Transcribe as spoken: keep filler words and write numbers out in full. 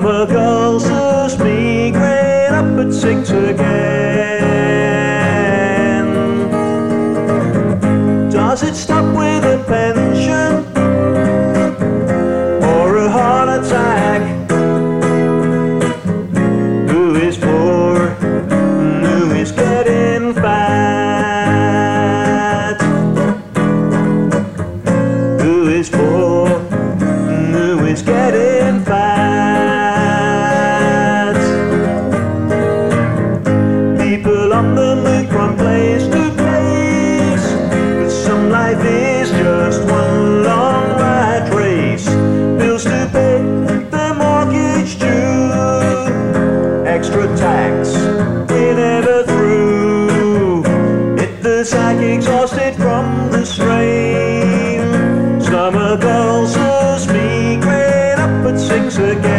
Summer girls as me, graying up at six again. Does it stop with a pension or a heart attack? Who is poor and who is getting fat? Who is poor and who is getting fat? People on the move from place to place, but some life is just one long rat race. Bills to pay, the mortgage due, extra tax we're never through. Hit the sack exhausted from the strain. Summer girls as me, graying up at six again.